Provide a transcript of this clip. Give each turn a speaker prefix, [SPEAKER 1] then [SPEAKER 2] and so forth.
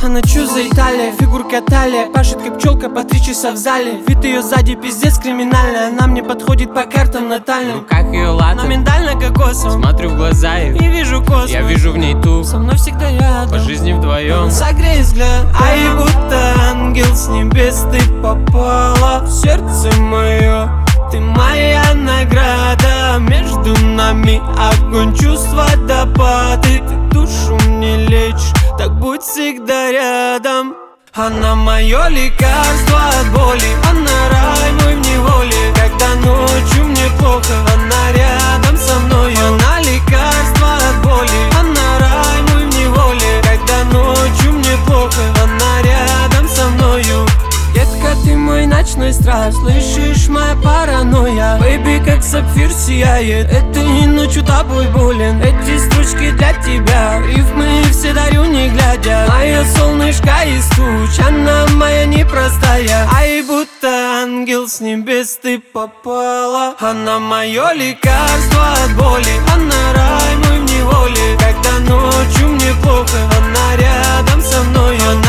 [SPEAKER 1] Она чё за Италия, фигурка талия, пашет как пчелка по 3 часа в зале. Вид ее сзади пиздец криминальный, она мне подходит по картам натальным.
[SPEAKER 2] В руках ее лата,
[SPEAKER 1] она миндально-кокосом.
[SPEAKER 2] Смотрю в глаза ей,
[SPEAKER 1] и вижу космос.
[SPEAKER 2] я вижу в ней ту,
[SPEAKER 1] со мной всегда рядом,
[SPEAKER 2] по жизни вдвоем.
[SPEAKER 1] согрей взгляд, ай, будто ангел с небес ты попала в сердце мое. Ты моя награда, между нами огонь, чувства до пады. Ты душу мне лечишь, так будь всегда рядом. Она мое лекарство от боли, она рай мой в неволе. Когда ночью мне плохо, она рядом со мною. Она лекарство от боли, она рай мой в неволе. Когда ночью мне плохо, она рядом со мною. Детка, ты мой ночной страж, слышишь, моя паранойя. Бэйби, как сапфир сияет, этой ночью тобой болен. Эти строчки для тебя, рифмы все дарю не глядя. Мое солнышко из туч, она моя непростая. Ай, будто ангел с небес ты попала. Она мое лекарство от боли, она рай мой в неволе. Когда ночью мне плохо, она рядом со мной.